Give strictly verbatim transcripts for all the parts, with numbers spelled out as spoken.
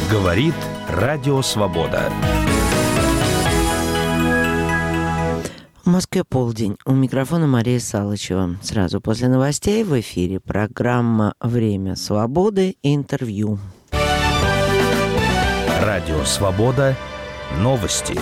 Говорит Радио Свобода. В Москве полдень. У микрофона Мария Салычева. Сразу после новостей в эфире программа «Время свободы» и интервью. Радио Свобода. Новости.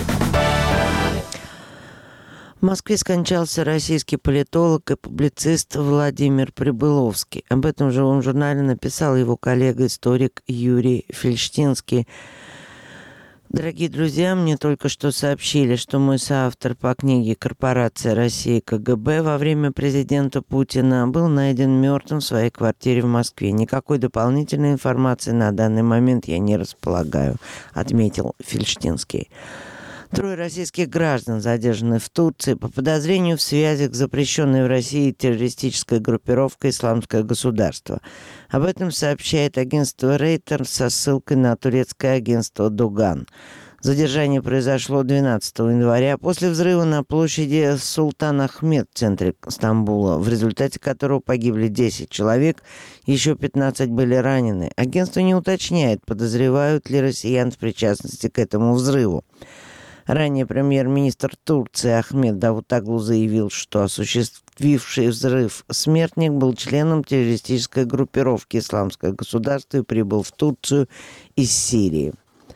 В Москве скончался российский политолог и публицист Владимир Прибыловский. Об этом в живом журнале написал его коллега-историк Юрий Фельштинский. Дорогие друзья, мне только что сообщили, что мой соавтор по книге «Корпорация России КГБ» во время президента Путина был найден мертвым в своей квартире в Москве. Никакой дополнительной информации на данный момент я не располагаю, отметил Фельштинский. Трое российских граждан задержаны в Турции по подозрению в связях с запрещенной в России террористической группировкой «Исламское государство». Об этом сообщает агентство Рейтер со ссылкой на турецкое агентство Дуган. Задержание произошло двенадцатого января после взрыва на площади Султан Ахмед в центре Стамбула, в результате которого погибли десять человек, еще пятнадцать были ранены. Агентство не уточняет, подозревают ли россиян в причастности к этому взрыву. Ранее премьер-министр Турции Ахмед Давутоглу заявил, что осуществивший взрыв смертник был членом террористической группировки «Исламское государство» и прибыл в Турцию из Сирии.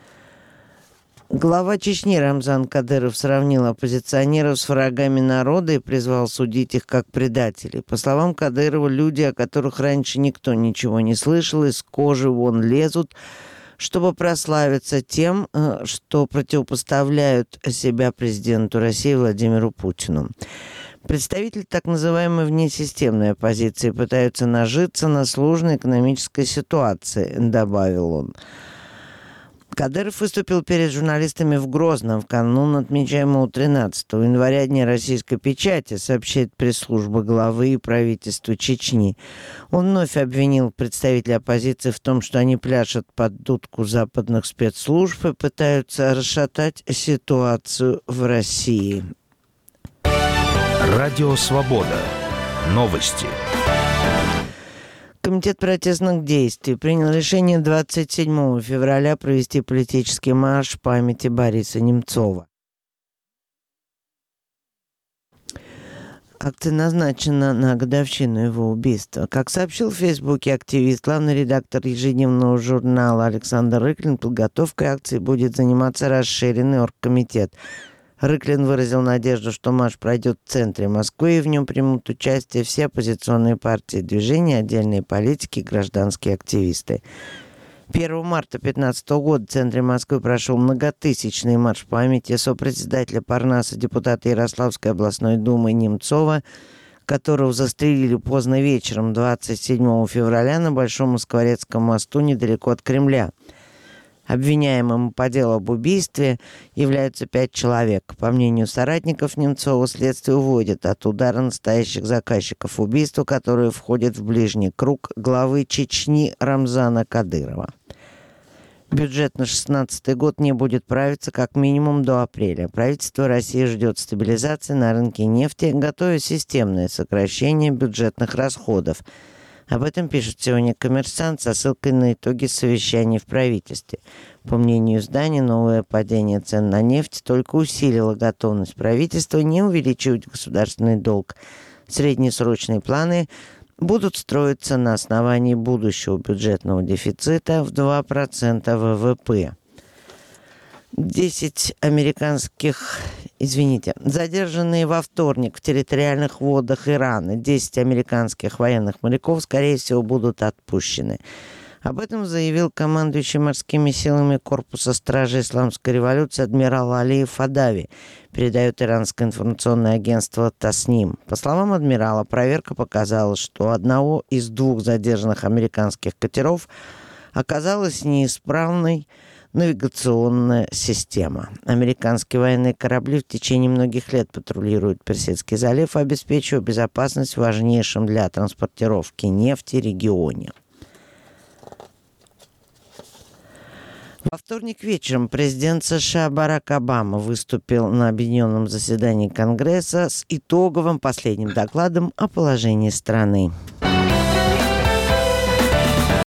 Глава Чечни Рамзан Кадыров сравнил оппозиционеров с врагами народа и призвал судить их как предателей. По словам Кадырова, люди, о которых раньше никто ничего не слышал, из кожи вон лезут, чтобы прославиться тем, что противопоставляют себя президенту России Владимиру Путину. Представители так называемой внесистемной оппозиции пытаются нажиться на сложной экономической ситуации, добавил он. Кадыров выступил перед журналистами в Грозном в канун отмечаемого тринадцатого января Дня российской печати, сообщает пресс-служба главы и правительства Чечни. Он вновь обвинил представителей оппозиции в том, что они пляшут под дудку западных спецслужб и пытаются расшатать ситуацию в России. Радио Свобода. Новости. Комитет протестных действий принял решение двадцать седьмого февраля провести политический марш памяти Бориса Немцова. Акция назначена на годовщину его убийства. Как сообщил в Фейсбуке активист, главный редактор ежедневного журнала Александр Рыклин, подготовкой акции будет заниматься расширенный оргкомитет. Рыклин выразил надежду, что марш пройдет в центре Москвы, и в нем примут участие все оппозиционные партии, движения, отдельные политики, гражданские активисты. первого марта две тысячи пятнадцатого года в центре Москвы прошел многотысячный марш памяти сопредседателя Парнаса, депутата Ярославской областной думы Немцова, которого застрелили поздно вечером двадцать седьмого февраля на Большом Москворецком мосту недалеко от Кремля. Обвиняемым по делу об убийстве являются пять человек. По мнению соратников Немцова, следствие уводит от удара настоящих заказчиков убийства, которые входят в ближний круг главы Чечни Рамзана Кадырова. Бюджет на шестнадцатый год не будет правиться как минимум до апреля. Правительство России ждет стабилизации на рынке нефти, готовя системное сокращение бюджетных расходов. Об этом пишет сегодня «Коммерсант» со ссылкой на итоги совещаний в правительстве. По мнению издания, новое падение цен на нефть только усилило готовность правительства не увеличивать государственный долг. Среднесрочные планы будут строиться на основании будущего бюджетного дефицита в два процента ВВП. Десять американских, извините, задержанные во вторник в территориальных водах Ирана, десять американских военных моряков, скорее всего, будут отпущены. Об этом заявил командующий морскими силами корпуса стражи исламской революции адмирал Али Фадави, передает иранское информационное агентство Тасним. По словам адмирала, проверка показала, что у одного из двух задержанных американских катеров оказалась неисправной навигационная система. Американские военные корабли в течение многих лет патрулируют Персидский залив, обеспечивая безопасность в важнейшем для транспортировки нефти регионе. Во вторник вечером президент США Барак Обама выступил на объединенном заседании Конгресса с итоговым последним докладом о положении страны.